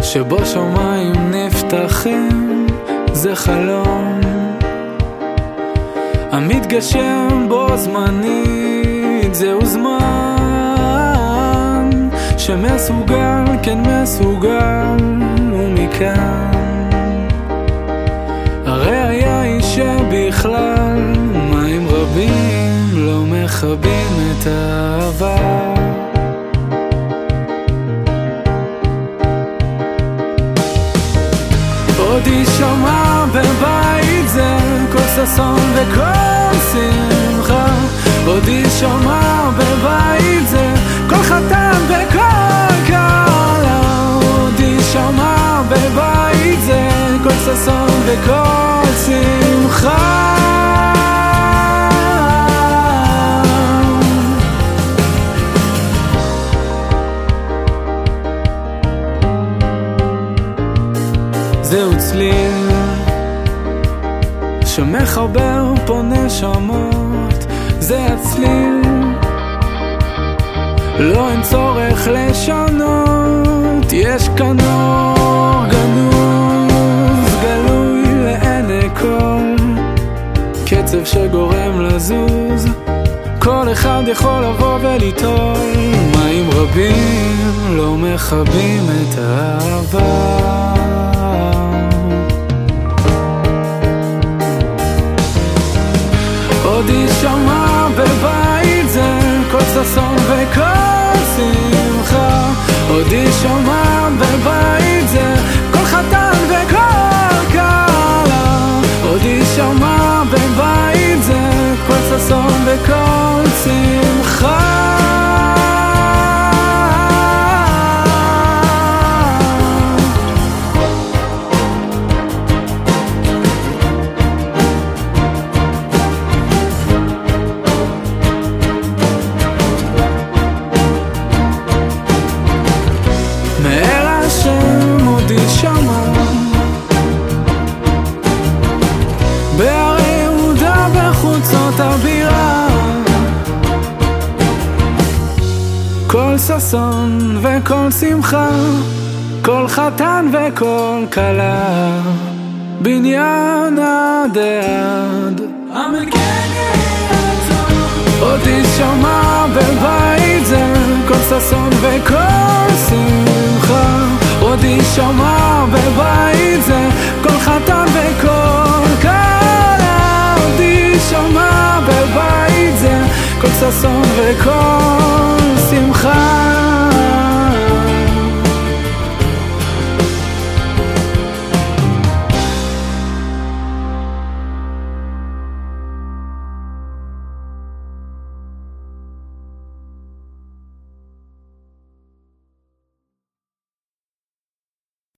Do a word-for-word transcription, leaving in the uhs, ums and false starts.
שבו שמיים נפתחים, זה חלום המתגשם בו זמנית, זהו זמן שמסוגל, כן מסוגל, ומכאן הראיה היא שבכלל מים רבים לא מכבים את האהבה. עוד יישמע בבית זה כל ששון וכל שמחה, עוד יישמע בבית זה כל חתן וכל כלה, עוד יישמע בבית זה כל ששון וכל שמחה. זהו צליל שמחבר פה נשמות, זה הצליל, לא אין צורך לשנות, יש כאן אור גנוז גלוי לעיני כל, קצב שגורם לזוז, כל אחד יכול לבוא וליטול, מים רבים לא מכבים את האהבה. עוד יישמע בבית זה כל ששון וכל שמחה, עוד יישמע בבית זה כל חתן וכל כלה, עוד יישמע בבית זה כל ששון וכל שמחה. מאל השם עוד יישמע בהרי יהודה בחוצות הבירה, כל ששון וכל שמחה, כל חתן וכל כלה, בניין עד עד אמן כן יהיה טוב. עוד יישמע בבית זה כל ששון וכל שמחה, עוד יישמע בבית זה כל חתן וכל כלה, עוד יישמע בבית זה כל ששון וכל